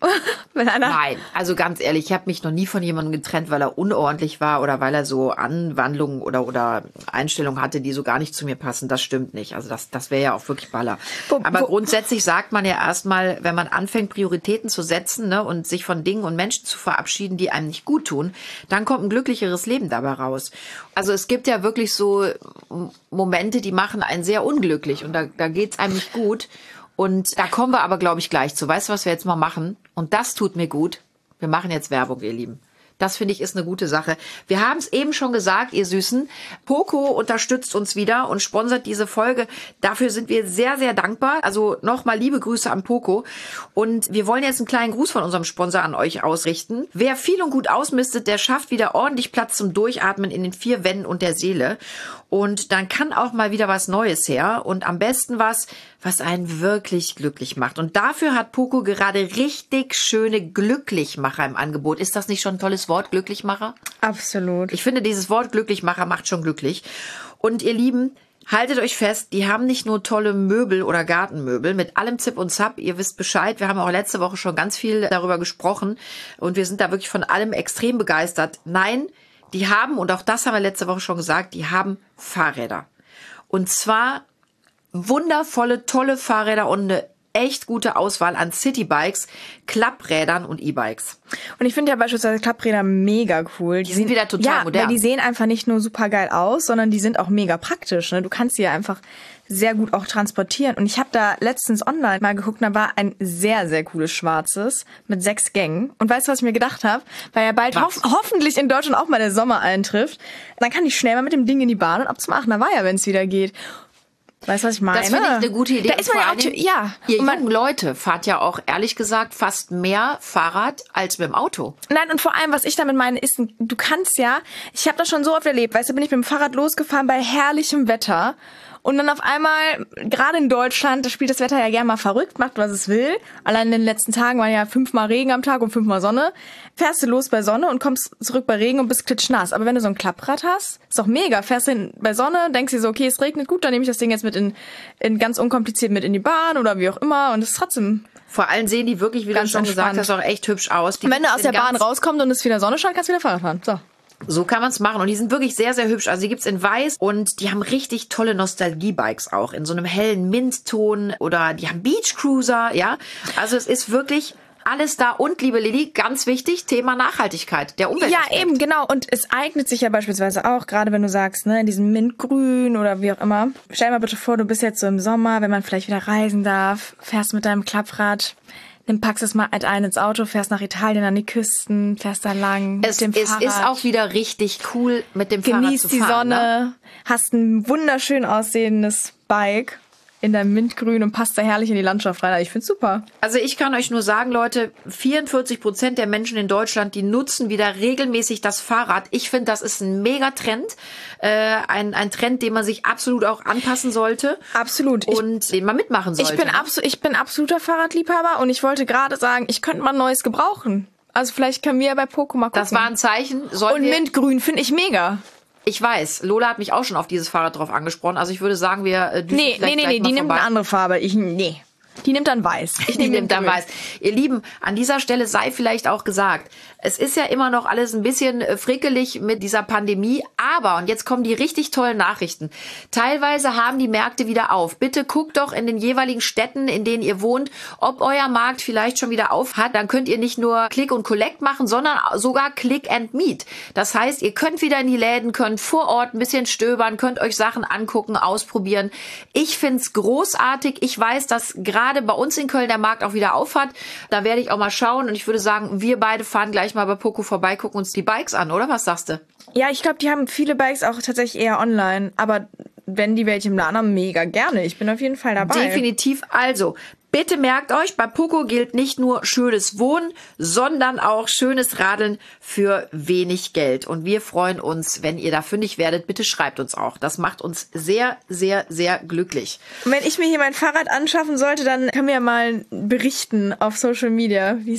B: Wenn einer
A: Nein, also ganz ehrlich, ich habe mich noch nie von jemandem getrennt, weil er unordentlich war oder weil er so Anwandlungen oder, oder Einstellungen hatte, die so gar nicht zu mir passen. Das stimmt nicht. Also das, das wäre ja auch wirklich Baller.
B: Wo-
A: Aber
B: wo-
A: grundsätzlich sagt man ja erstmal, wenn man anfängt, Prioritäten zu setzen, ne, und sich von Dingen und Menschen zu verabschieden, die einem nicht gut tun, dann kommt ein glücklicheres Leben dabei raus. Also es gibt ja wirklich so Momente, die machen einen sehr unglücklich und da, da geht's einem nicht gut. Und da kommen wir aber, glaube ich, gleich zu. Weißt du, was wir jetzt mal machen? Und das tut mir gut. Wir machen jetzt Werbung, ihr Lieben. Das finde ich ist eine gute Sache. Wir haben es eben schon gesagt, ihr Süßen. Poco unterstützt uns wieder und sponsert diese Folge. Dafür sind wir sehr, sehr dankbar. Also nochmal liebe Grüße an Poco. Und wir wollen jetzt einen kleinen Gruß von unserem Sponsor an euch ausrichten. Wer viel und gut ausmistet, der schafft wieder ordentlich Platz zum Durchatmen in den vier Wänden und der Seele. Und dann kann auch mal wieder was Neues her. Und am besten was, was einen wirklich glücklich macht. Und dafür hat Poco gerade richtig schöne Glücklichmacher im Angebot. Ist das nicht schon ein tolles Wort, Glücklichmacher?
B: Absolut.
A: Ich finde, dieses Wort Glücklichmacher macht schon glücklich. Und ihr Lieben, haltet euch fest, die haben nicht nur tolle Möbel oder Gartenmöbel mit allem Zip und Zap. Ihr wisst Bescheid, wir haben auch letzte Woche schon ganz viel darüber gesprochen. Und wir sind da wirklich von allem extrem begeistert. Nein, die haben, und auch das haben wir letzte Woche schon gesagt, die haben Fahrräder. Und zwar wundervolle, tolle Fahrräder und eine echt gute Auswahl an Citybikes, Klapprädern und E-Bikes.
B: Und ich finde ja beispielsweise Klappräder mega cool.
A: Die sind wieder total
B: ja,
A: modern.
B: Weil die sehen einfach nicht nur super geil aus, sondern die sind auch mega praktisch. Ne? Du kannst die ja einfach sehr gut auch transportieren. Und ich habe da letztens online mal geguckt, da war ein sehr, sehr cooles schwarzes mit sechs Gängen. Und weißt du, was ich mir gedacht habe? Weil ja bald hof hoffentlich in Deutschland auch mal der Sommer eintrifft. Dann kann ich schnell mal mit dem Ding in die Bahn und ab zum Aachener Weiher, wenn es wieder geht. Weißt du, was ich meine?
A: Das finde ich eine gute Idee.
B: Da ist man ja auch,
A: Dingen,
B: ja.
A: Ihr
B: Und man,
A: jungen Leute fahrt ja auch, ehrlich gesagt, fast mehr Fahrrad als mit dem Auto.
B: Nein, und vor allem, was ich damit meine, ist, du kannst ja, ich habe das schon so oft erlebt, weißt du, bin ich mit dem Fahrrad losgefahren bei herrlichem Wetter und dann auf einmal, gerade in Deutschland, da spielt das Wetter ja gerne mal verrückt, macht, was es will. Allein in den letzten Tagen waren ja fünfmal Regen am Tag und fünfmal Sonne. Fährst du los bei Sonne und kommst zurück bei Regen und bist klitschnass. Aber wenn du so ein Klapprad hast, ist doch mega. Fährst hin bei Sonne, denkst dir so, okay, es regnet, gut, dann nehme ich das Ding jetzt mit in, in ganz unkompliziert mit in die Bahn oder wie auch immer und es ist trotzdem
A: Vor allem sehen die wirklich, wie
B: ganz
A: du schon
B: entspannt.
A: gesagt hast, auch echt hübsch aus. Die
B: Und wenn du aus der
A: sind
B: Bahn
A: ganz-
B: rauskommst und es wieder Sonne scheint, kannst du wieder Fahrrad fahren. So.
A: So kann man es machen. Und die sind wirklich sehr, sehr hübsch. Also die gibt's in weiß und die haben richtig tolle Nostalgie-Bikes auch. In so einem hellen Mintton oder die haben Beach Cruiser, ja. Also es ist wirklich alles da. Und, liebe Lilly, ganz wichtig, Thema Nachhaltigkeit, der Umwelt.
B: Ja, eben, genau. Und es eignet sich ja beispielsweise auch, gerade wenn du sagst, ne, in diesem Mintgrün oder wie auch immer. Stell dir mal bitte vor, du bist jetzt so im Sommer, wenn man vielleicht wieder reisen darf, fährst mit deinem Klapprad, nimm, packst es mal ein ins Auto, fährst nach Italien an die Küsten, fährst da lang
A: Es,
B: mit dem
A: es
B: Fahrrad.
A: ist auch wieder richtig cool, mit dem Fahrrad
B: Genießt
A: zu
B: die
A: fahren.
B: Sonne,
A: Ne?
B: hast ein wunderschön aussehendes Bike in deinem Mintgrün und passt da herrlich in die Landschaft rein. Ich find's super.
A: Also ich kann euch nur sagen, Leute, vierundvierzig Prozent der Menschen in Deutschland, die nutzen wieder regelmäßig das Fahrrad. Ich finde, das ist ein Megatrend. Äh, ein, ein Trend, den man sich absolut auch anpassen sollte.
B: Absolut. Ich,
A: Und den man mitmachen sollte.
B: ich, bin
A: ne?
B: abso ich bin absoluter Fahrradliebhaber und ich wollte gerade sagen, ich könnte mal ein neues gebrauchen. Also vielleicht können wir ja bei Poco mal gucken.
A: Das war ein Zeichen. Sollen
B: und
A: wir,
B: Mintgrün finde ich mega.
A: ich weiß, Lola hat mich auch schon auf dieses Fahrrad drauf angesprochen. Also ich würde sagen, wir äh, düsen
B: Nee,
A: vielleicht
B: nee, nee,
A: gleich
B: nee,
A: mal
B: die nimmt
A: vorbei.
B: eine andere Farbe. Ich, nee. Die nimmt dann weiß. Ich
A: Die
B: nehme
A: nimmt dann weiß. Ihr Lieben, an dieser Stelle sei vielleicht auch gesagt, es ist ja immer noch alles ein bisschen äh, frickelig mit dieser Pandemie, aber, und jetzt kommen die richtig tollen Nachrichten, teilweise haben die Märkte wieder auf. Bitte guckt doch in den jeweiligen Städten, in denen ihr wohnt, ob euer Markt vielleicht schon wieder auf hat. Dann könnt ihr nicht nur Click und Collect machen, sondern sogar Click and Meet. Das heißt, ihr könnt wieder in die Läden, könnt vor Ort ein bisschen stöbern, könnt euch Sachen angucken, ausprobieren. Ich find's großartig. Ich weiß, dass gerade bei uns in Köln der Markt auch wieder auf hat. Da werde ich auch mal schauen und ich würde sagen, wir beide fahren gleich mal bei Poco vorbei, gucken uns die Bikes an, oder? Was sagst du?
B: Ja, ich glaube, die haben viele Bikes auch tatsächlich eher online. Aber wenn die welche im Laden haben, mega gerne. Ich bin auf jeden Fall dabei.
A: Definitiv. Also, bitte merkt euch, bei Poco gilt nicht nur schönes Wohnen, sondern auch schönes Radeln für wenig Geld. Und wir freuen uns, wenn ihr da fündig werdet. Bitte schreibt uns auch. Das macht uns sehr, sehr, sehr glücklich.
B: Und wenn ich mir hier mein Fahrrad anschaffen sollte, dann können wir ja mal berichten auf Social Media, wie es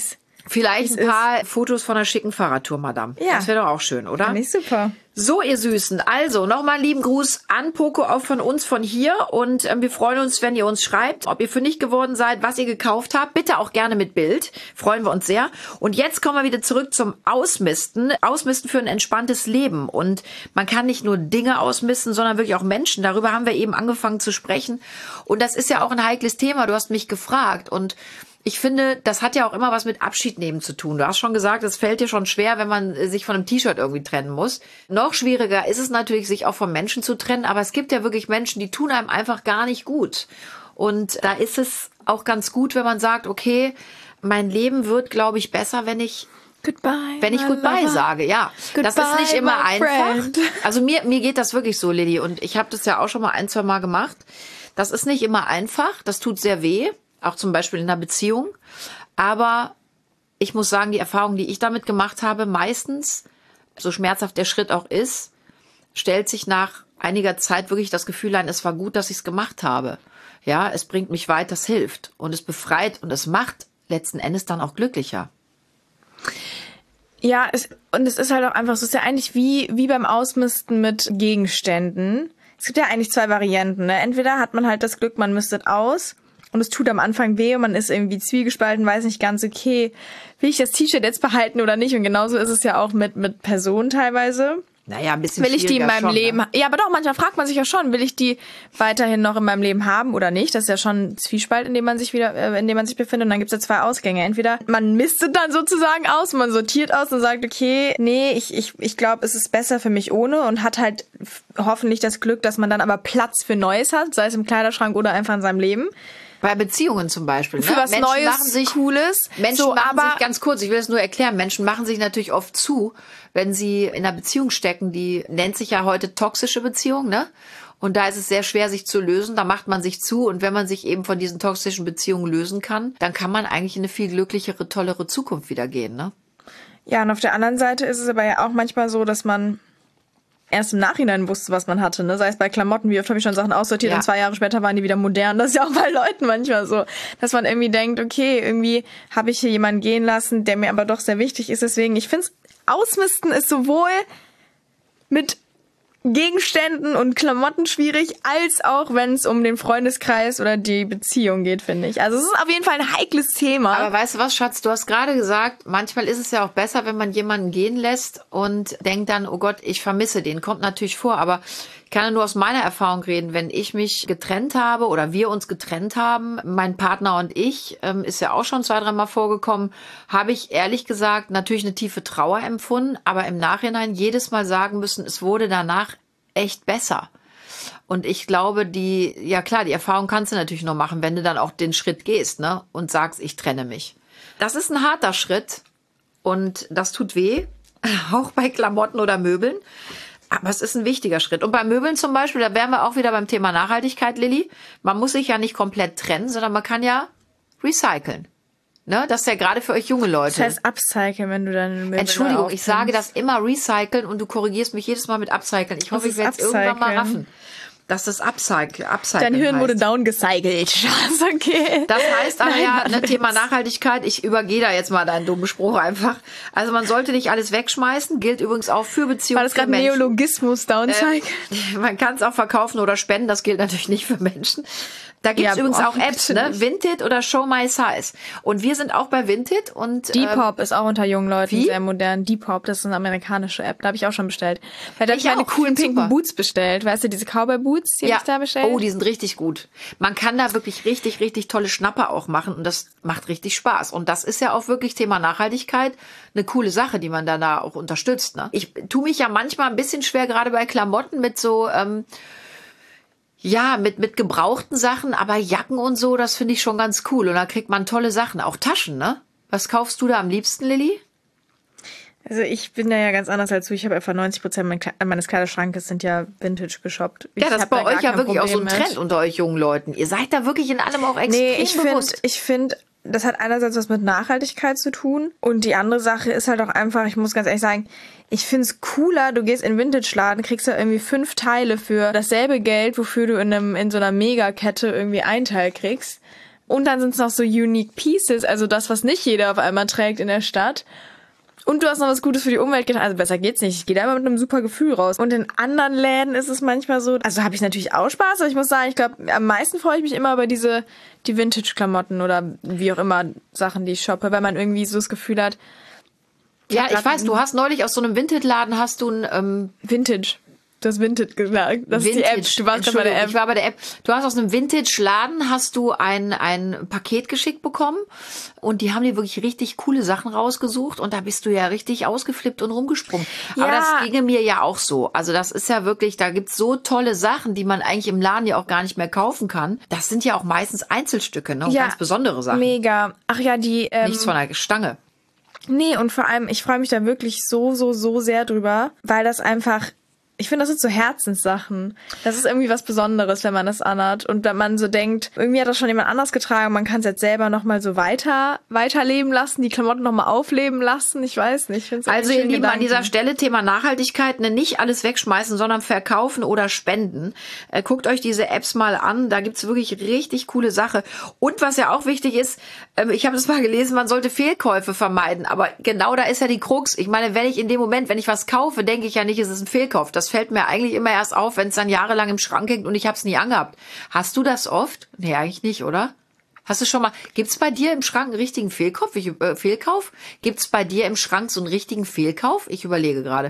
A: Vielleicht ein paar ist. Fotos von einer schicken Fahrradtour, Madame. Ja. Das wäre doch auch schön, oder?
B: Finde ich super.
A: So, ihr Süßen. Also, nochmal lieben Gruß an Poco, auch von uns, von hier. Und ähm, wir freuen uns, wenn ihr uns schreibt, ob ihr fündig geworden seid, was ihr gekauft habt. Bitte auch gerne mit Bild. Freuen wir uns sehr. Und jetzt kommen wir wieder zurück zum Ausmisten. Ausmisten für ein entspanntes Leben. Und man kann nicht nur Dinge ausmisten, sondern wirklich auch Menschen. Darüber haben wir eben angefangen zu sprechen. Und das ist ja auch ein heikles Thema. Du hast mich gefragt. Und ich finde, das hat ja auch immer was mit Abschied nehmen zu tun. Du hast schon gesagt, es fällt dir schon schwer, wenn man sich von einem T-Shirt irgendwie trennen muss. Noch schwieriger ist es natürlich, sich auch von Menschen zu trennen. Aber es gibt ja wirklich Menschen, die tun einem einfach gar nicht gut. Und da ist es auch ganz gut, wenn man sagt, okay, mein Leben wird, glaube ich, besser, wenn ich
B: Goodbye,
A: wenn ich Goodbye lover. sage. Ja, goodbye, das ist nicht immer einfach. Friend. Also mir, mir geht das wirklich so, Lilly. Und ich habe das ja auch schon mal ein, zwei Mal gemacht. Das ist nicht immer einfach. Das tut sehr weh. Auch zum Beispiel in einer Beziehung. Aber ich muss sagen, die Erfahrung, die ich damit gemacht habe, meistens, so schmerzhaft der Schritt auch ist, stellt sich nach einiger Zeit wirklich das Gefühl ein, es war gut, dass ich es gemacht habe. Ja, es bringt mich weit, das hilft. Und es befreit und es macht letzten Endes dann auch glücklicher.
B: Ja, es, und es ist halt auch einfach so, es ist ja eigentlich wie, wie beim Ausmisten mit Gegenständen. Es gibt ja eigentlich zwei Varianten. Ne? Entweder hat man halt das Glück, man mistet aus. Und es tut am Anfang weh und man ist irgendwie zwiegespalten, weiß nicht ganz, okay, will ich das T-Shirt jetzt behalten oder nicht? Und genauso ist es ja auch mit mit Personen teilweise.
A: Naja, ein bisschen
B: will ich die in meinem
A: schon,
B: Leben,
A: ne?
B: Ja, aber doch, manchmal fragt man sich ja schon, will ich die weiterhin noch in meinem Leben haben oder nicht? Das ist ja schon ein Zwiespalt, in dem man sich wieder, äh, in dem man sich befindet. Und dann gibt's ja zwei Ausgänge. Entweder man mistet dann sozusagen aus, man sortiert aus und sagt, okay, nee, ich ich ich glaube, es ist besser für mich ohne und hat halt hoffentlich das Glück, dass man dann aber Platz für Neues hat, sei es im Kleiderschrank oder einfach in seinem Leben.
A: Bei Beziehungen zum Beispiel. Ne?
B: Für was
A: Menschen
B: Neues,
A: machen sich,
B: Cooles.
A: Menschen
B: so,
A: machen
B: aber
A: sich, ganz kurz, ich will das nur erklären, Menschen machen sich natürlich oft zu, wenn sie in einer Beziehung stecken, die nennt sich ja heute toxische Beziehung, ne? Und da ist es sehr schwer, sich zu lösen, da macht man sich zu und wenn man sich eben von diesen toxischen Beziehungen lösen kann, dann kann man eigentlich in eine viel glücklichere, tollere Zukunft wieder gehen, ne?
B: Ja, und auf der anderen Seite ist es aber ja auch manchmal so, dass man erst im Nachhinein wusste, was man hatte, ne? Sei es bei Klamotten, wie oft habe ich schon Sachen aussortiert ja. und zwei Jahre später waren die wieder modern. Das ist ja auch bei Leuten manchmal so, dass man irgendwie denkt, okay, irgendwie habe ich hier jemanden gehen lassen, der mir aber doch sehr wichtig ist. Deswegen, ich finde, Ausmisten ist sowohl mit Gegenständen und Klamotten schwierig, als auch wenn es um den Freundeskreis oder die Beziehung geht, finde ich. Also es ist auf jeden Fall ein heikles Thema.
A: Aber weißt du was, Schatz, du hast gerade gesagt, manchmal ist es ja auch besser, wenn man jemanden gehen lässt und denkt dann, oh Gott, ich vermisse den. Kommt natürlich vor, aber ich kann ja nur aus meiner Erfahrung reden, wenn ich mich getrennt habe oder wir uns getrennt haben, mein Partner und ich, ähm, ist ja auch schon zwei, dreimal vorgekommen, habe ich ehrlich gesagt natürlich eine tiefe Trauer empfunden, aber im Nachhinein jedes Mal sagen müssen, es wurde danach echt besser. Und ich glaube, die, ja klar, die Erfahrung kannst du natürlich nur machen, wenn du dann auch den Schritt gehst, ne, und sagst, ich trenne mich. Das ist ein harter Schritt und das tut weh, auch bei Klamotten oder Möbeln. Aber es ist ein wichtiger Schritt. Und bei Möbeln zum Beispiel, da wären wir auch wieder beim Thema Nachhaltigkeit, Lilly. Man muss sich ja nicht komplett trennen, sondern man kann ja recyceln. Ne, das ist ja gerade für euch junge Leute.
B: Das heißt upcyclen, wenn du dann Möbel
A: Entschuldigung, ich sage das immer recyceln und du korrigierst mich jedes Mal mit upcyceln. Ich hoffe, ich werde es irgendwann mal raffen. Dass das Upcycle, Upcycle
B: Dein Hirn
A: heißt.
B: wurde downgecycelt. Schatz, okay.
A: Das heißt aber Nein, ja, ne, Thema Nachhaltigkeit, ich übergehe da jetzt mal deinen dummen Spruch einfach. Also man sollte nicht alles wegschmeißen, gilt übrigens auch für Beziehungen.
B: War das gerade Neologismus, Downcycle?
A: Äh, man kann es auch verkaufen oder spenden, das gilt natürlich nicht für Menschen. Da gibt es ja, übrigens auch Apps, ne? Vinted oder Show My Size. Und wir sind auch bei Vinted und
B: Depop ähm, ist auch unter jungen Leuten
A: wie?
B: sehr modern. Depop, das ist eine amerikanische App, da habe ich auch schon bestellt. Weil da habe ich meine
A: auch,
B: coolen pinken
A: super.
B: Boots bestellt. Weißt du, diese Cowboy-Boots, die ja. habe ich da bestellt?
A: Oh, die sind richtig gut. Man kann da wirklich richtig, richtig tolle Schnapper auch machen und das macht richtig Spaß. Und das ist ja auch wirklich Thema Nachhaltigkeit eine coole Sache, die man dann da auch unterstützt. Ne? Ich tue mich ja manchmal ein bisschen schwer, gerade bei Klamotten mit so... Ähm, Ja, mit mit gebrauchten Sachen, aber Jacken und so, das finde ich schon ganz cool. Und da kriegt man tolle Sachen, auch Taschen, ne? Was kaufst du da am liebsten, Lilly?
B: Also ich bin da ja ganz anders als du. Ich habe etwa neunzig Prozent meines Kleiderschrankes sind ja Vintage geshoppt.
A: Ja, das ist bei
B: da
A: euch ja wirklich
B: Problem
A: auch so ein Trend
B: mit.
A: unter euch jungen Leuten. Ihr seid da wirklich in allem auch extrem
B: nee, ich
A: bewusst.
B: Find, ich finde, das hat einerseits was mit Nachhaltigkeit zu tun. Und die andere Sache ist halt auch einfach, ich muss ganz ehrlich sagen, ich find's cooler, du gehst in einen Vintage-Laden, kriegst da irgendwie fünf Teile für dasselbe Geld, wofür du in einem in so einer Megakette irgendwie ein Teil kriegst, Und dann sind es noch so Unique Pieces, also das, was nicht jeder auf einmal trägt in der Stadt. Und du hast noch was Gutes für die Umwelt getan. Also besser geht's nicht. Ich gehe da immer mit einem super Gefühl raus. Und in anderen Läden ist es manchmal so, also habe ich natürlich auch Spaß, aber ich muss sagen, ich glaube, am meisten freue ich mich immer über diese, die Vintage-Klamotten oder wie auch immer Sachen, die ich shoppe, weil man irgendwie so das Gefühl hat.
A: Ja, ich weiß, du hast neulich aus so einem Vintage-Laden hast du ein, ähm,
B: Vintage. Das Vintage gesagt. Das
A: Vintage.
B: ist die App. Du warst bei der App.
A: Ich war bei der App. Du hast aus einem Vintage-Laden hast du ein, ein Paket geschickt bekommen und die haben dir wirklich richtig coole Sachen rausgesucht und da bist du ja richtig ausgeflippt und rumgesprungen.
B: Ja.
A: Aber das ginge mir ja auch so. Also das ist ja wirklich, da gibt's so tolle Sachen, die man eigentlich im Laden ja auch gar nicht mehr kaufen kann. Das sind ja auch meistens Einzelstücke, ne? Und
B: Ja,
A: ganz besondere Sachen.
B: Mega. Ach ja, die... Ähm,
A: Nichts von der Stange.
B: Nee, und vor allem, ich freue mich da wirklich so, so, so sehr drüber, weil das einfach... Ich finde, das sind so Herzenssachen. Das ist irgendwie was Besonderes, wenn man das anhat. Und wenn man so denkt, irgendwie hat das schon jemand anders getragen, man kann es jetzt selber nochmal so weiter, weiterleben lassen, die Klamotten nochmal aufleben lassen. Ich weiß nicht. Ich
A: also ihr Lieben, an dieser Stelle Thema Nachhaltigkeit, ne, nicht alles wegschmeißen, sondern verkaufen oder spenden. Äh, guckt euch diese Apps mal an, da gibt's wirklich richtig coole Sache. Und was ja auch wichtig ist, äh, ich habe das mal gelesen, man sollte Fehlkäufe vermeiden. Aber genau da ist ja die Krux. Ich meine, wenn ich in dem Moment, wenn ich was kaufe, denke ich ja nicht, es ist ein Fehlkauf. Das fällt mir eigentlich immer erst auf, wenn es dann jahrelang im Schrank hängt und ich habe es nie angehabt. Hast du das oft? Nee, eigentlich nicht, oder? Hast du schon mal, gibt's bei dir im Schrank einen richtigen Fehlkauf? Ich, äh, Fehlkauf? Gibt's bei dir im Schrank so einen richtigen Fehlkauf? Ich überlege gerade.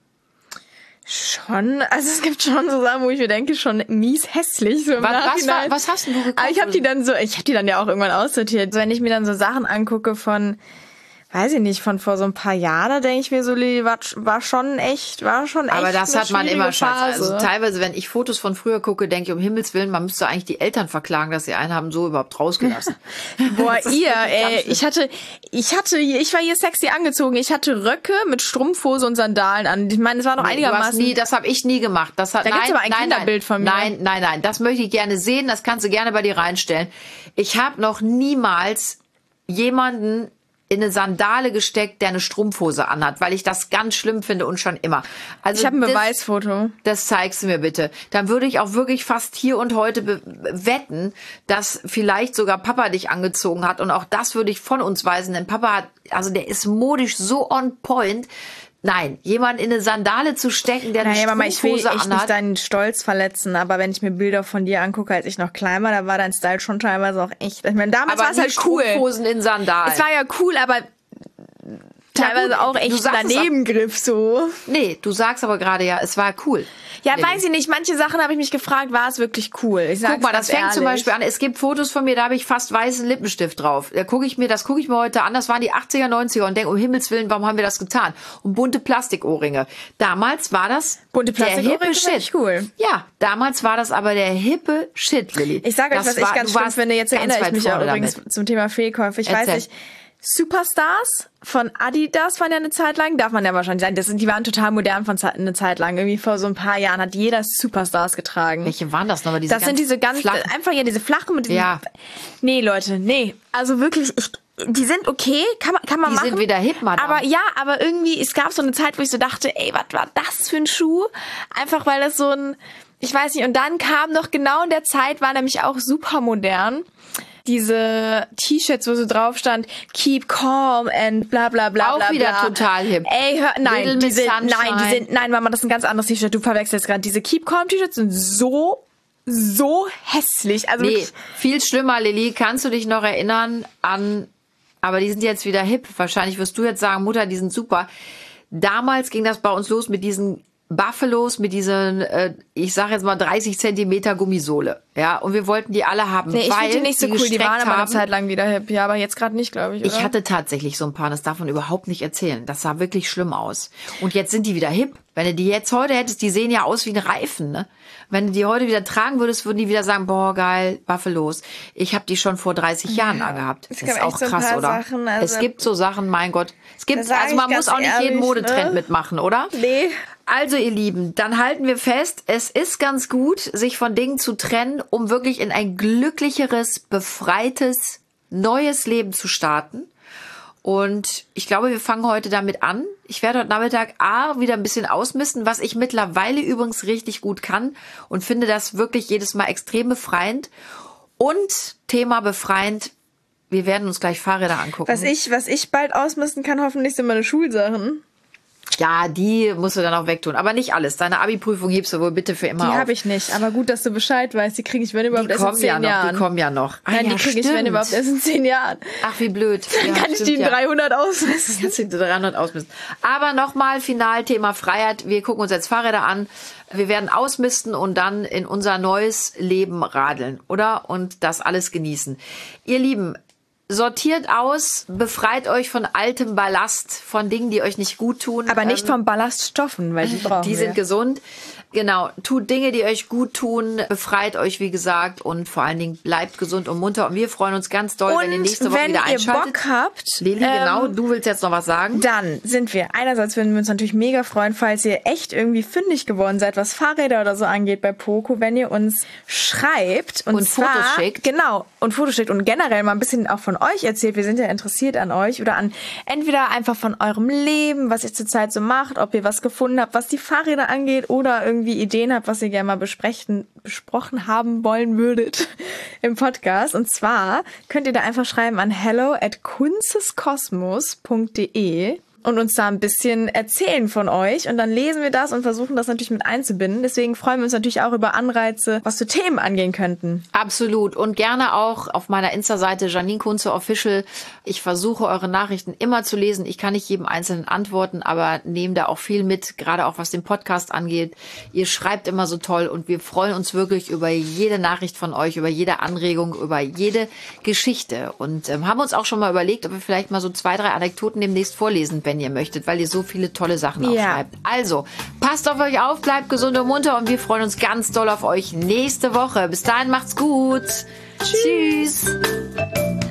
B: Schon, also es gibt schon so Sachen, wo ich mir denke, schon mies hässlich. So im
A: was, was,
B: Nachhinein.
A: was hast denn du gekauft?
B: Aber ich habe die dann so, ich habe die dann ja auch irgendwann aussortiert. Wenn ich mir dann so Sachen angucke von... Weiß ich nicht, von vor so ein paar Jahren, da denke ich mir so, Lili, war, war schon echt, war schon echt.
A: Aber das
B: eine
A: hat man immer, Schatz.
B: Phase.
A: Also teilweise, wenn ich Fotos von früher gucke, denke ich, um Himmels Willen, man müsste eigentlich die Eltern verklagen, dass sie einen haben so überhaupt rausgelassen.
B: Boah, ihr, ey, ich hatte, ich hatte, ich war hier sexy angezogen. Ich hatte Röcke mit Strumpfhose und Sandalen an. Ich meine, es war noch
A: Nee,
B: einigermaßen.
A: Du hast nie, das habe ich nie gemacht. Das hat,
B: Da
A: nein,
B: gibt's aber ein
A: nein,
B: Kinderbild
A: nein,
B: von mir.
A: Nein, nein, nein, das möchte ich gerne sehen. Das kannst du gerne bei dir reinstellen. Ich habe noch niemals jemanden in eine Sandale gesteckt, der eine Strumpfhose anhat, weil ich das ganz schlimm finde und schon immer. Also
B: Ich habe ein
A: das,
B: Beweisfoto.
A: Das zeigst du mir bitte. Dann würde ich auch wirklich fast hier und heute be- wetten, dass vielleicht sogar Papa dich angezogen hat und auch das würde ich von uns weisen, denn Papa hat, also der ist modisch so on point. Nein, jemanden in eine Sandale zu stecken, der eine
B: Naja, Mama, ich will
A: Strumpfhose
B: echt
A: anhat.
B: nicht deinen Stolz verletzen, aber wenn ich mir Bilder von dir angucke, als ich noch klein war, da war dein Style schon teilweise auch echt. Ich meine, damals war
A: aber
B: es halt cool.
A: Strumpfhosen in Sandalen.
B: Es war ja cool, aber teilweise
A: gut,
B: auch
A: du
B: echt
A: sagst es
B: daneben griff so.
A: Nee, du sagst aber gerade ja, es war cool.
B: Ja,
A: Lilli.
B: weiß ich nicht. Manche Sachen habe ich mich gefragt, war es wirklich cool? Ich sag's
A: Guck mal, das
B: ganz
A: fängt zum
B: ehrlich.
A: Beispiel an. Es gibt Fotos von mir, da habe ich fast weißen Lippenstift drauf. Da gucke ich mir, das gucke ich mir heute an. Das waren die achtziger, neunziger und denke, um Himmels Willen, warum haben wir das getan? Und bunte Plastikohrringe. Damals war das
B: Bunte
A: der
B: Plastikohrringe
A: hippe
B: finde
A: Shit.
B: ich cool.
A: Ja, damals war das aber der hippe Shit, Lilli.
B: Ich sage euch,
A: Das
B: was
A: war-
B: ich ganz
A: du
B: schlimm
A: warst
B: finde. Jetzt
A: ganz
B: erinnere ich
A: weit
B: mich auch
A: vorne
B: übrigens
A: damit.
B: zum Thema Fehlkäufe. Ich
A: Erzähl.
B: weiß nicht, Superstars von Adidas waren ja eine Zeit lang, darf man ja wahrscheinlich sagen. Das sind, die waren total modern von Ze- eine Zeit lang. Irgendwie vor so ein paar Jahren hat jeder Superstars getragen.
A: Welche waren das nochmal? Diese
B: Das sind diese ganz,
A: flachen-
B: einfach ja diese flachen mit diesen,
A: Ja.
B: Nee, Leute, nee. Also wirklich, ich, die sind okay, kann man, kann man
A: Die
B: machen.
A: sind wieder hip, Madame.
B: Aber ja, aber irgendwie, es gab so eine Zeit, wo ich so dachte, ey, was war das für ein Schuh? Einfach weil das so ein, ich weiß nicht, und dann kam noch genau in der Zeit, war nämlich auch super modern, diese T-Shirts, wo so drauf stand, keep calm and bla bla bla
A: Auch
B: bla
A: wieder
B: bla.
A: total hip.
B: Ey, hör, nein,
A: Little
B: die
A: Miss
B: sind, nein, die
A: Sunshine.
B: sind, nein, Mama, das ist ein ganz anderes T-Shirt, du verwechselst gerade. Diese keep calm T-Shirts sind so, so hässlich. Also
A: Nee,
B: wirklich,
A: viel schlimmer, Lilli. Kannst du dich noch erinnern an, aber die sind jetzt wieder hip. Wahrscheinlich wirst du jetzt sagen, Mutter, die sind super. Damals ging das bei uns los mit diesen Buffalos, mit diesen, äh, ich sag jetzt mal dreißig Zentimeter Gummisohle. Ja, und wir wollten die alle haben,
B: nee, ich
A: weil
B: finde die nicht so cool, die
A: gestreckt
B: waren aber eine
A: haben.
B: Zeit lang wieder hip. Ja, aber jetzt gerade nicht, glaube ich, oder?
A: Ich hatte tatsächlich so ein paar, das darf man überhaupt nicht erzählen. Das sah wirklich schlimm aus. Und jetzt sind die wieder hip. Wenn du die jetzt heute hättest, die sehen ja aus wie ein Reifen, ne? Wenn du die heute wieder tragen würdest, würden die wieder sagen, boah, geil, Buffalos. Ich habe die schon vor dreißig Jahren angehabt.
B: Es
A: Das
B: gab
A: ist auch
B: echt so ein
A: krass,
B: paar
A: oder?
B: Sachen, also-
A: es gibt so Sachen, mein Gott. Es gibt,
B: Das sag
A: also
B: ich
A: man
B: ganz
A: muss auch nicht jeden
B: ehrlich,
A: Modetrend
B: ne?
A: mitmachen, oder?
B: Nee.
A: Also ihr Lieben, dann halten wir fest, es ist ganz gut, sich von Dingen zu trennen, um wirklich in ein glücklicheres, befreites, neues Leben zu starten. Und ich glaube, wir fangen heute damit an. Ich werde heute Nachmittag A, wieder ein bisschen ausmisten, was ich mittlerweile übrigens richtig gut kann und finde das wirklich jedes Mal extrem befreiend. Und Thema befreiend, wir werden uns gleich Fahrräder angucken.
B: Was ich, was ich bald ausmisten kann, hoffentlich sind meine Schulsachen.
A: Ja, die musst du dann auch wegtun. Aber nicht alles. Deine Abi-Prüfung hebst du wohl bitte für immer
B: Die
A: auf.
B: habe ich nicht. Aber gut, dass du Bescheid weißt. Die kriege ich, wenn überhaupt,
A: die
B: erst in
A: kommen
B: zehn
A: ja noch,
B: Jahren.
A: Die kommen ja noch. Ah,
B: Nein,
A: ja,
B: die kriege ich,
A: stimmt.
B: wenn überhaupt, erst in zehn Jahren.
A: Ach, wie blöd.
B: Dann
A: ja,
B: kann ich die in
A: ja.
B: dreihundert ausmisten.
A: Kannst du die dreihundert ausmisten. Aber nochmal, final Thema Freiheit. Wir gucken uns jetzt Fahrräder an. Wir werden ausmisten und dann in unser neues Leben radeln, oder? Und das alles genießen. Ihr Lieben, sortiert aus, befreit euch von altem Ballast, von Dingen, die euch nicht gut tun.
B: Aber nicht
A: Ähm,
B: von Ballaststoffen, weil die brauchen
A: Die
B: wir.
A: sind gesund. Genau, tut Dinge, die euch gut tun, befreit euch, wie gesagt, und vor allen Dingen bleibt gesund und munter. Und wir freuen uns ganz doll,
B: Und
A: wenn ihr nächste Woche
B: wenn
A: wieder
B: ihr
A: einschaltet.
B: Bock habt,
A: Lili, genau,
B: ähm,
A: du willst jetzt noch was sagen?
B: Dann sind wir, einerseits würden wir uns natürlich mega freuen, falls ihr echt irgendwie fündig geworden seid, was Fahrräder oder so angeht bei Poco, wenn ihr uns schreibt. Und,
A: Und
B: zwar,
A: Fotos schickt.
B: Genau, und Fotos schickt und generell mal ein bisschen auch von euch erzählt. Wir sind ja interessiert an euch oder an entweder einfach von eurem Leben, was ihr zurzeit so macht, ob ihr was gefunden habt, was die Fahrräder angeht oder irgendwie Ideen habt, was ihr gerne mal besprechen, besprochen haben wollen würdet im Podcast. Und zwar könnt ihr da einfach schreiben an hello at kunsteskosmos punkt de und uns da ein bisschen erzählen von euch. Und dann lesen wir das und versuchen das natürlich mit einzubinden. Deswegen freuen wir uns natürlich auch über Anreize, was für Themen angehen könnten.
A: Absolut. Und gerne auch auf meiner Insta-Seite Janine Kunze Official. Ich versuche, eure Nachrichten immer zu lesen. Ich kann nicht jedem Einzelnen antworten, aber nehme da auch viel mit, gerade auch was den Podcast angeht. Ihr schreibt immer so toll und wir freuen uns wirklich über jede Nachricht von euch, über jede Anregung, über jede Geschichte. Und ähm, haben uns auch schon mal überlegt, ob wir vielleicht mal so zwei, drei Anekdoten demnächst vorlesen, wenn ihr möchtet, weil ihr so viele tolle Sachen
B: Ja.
A: aufschreibt. Also, passt auf euch auf, bleibt gesund und munter und wir freuen uns ganz doll auf euch nächste Woche. Bis dahin macht's gut. Tschüss. Tschüss.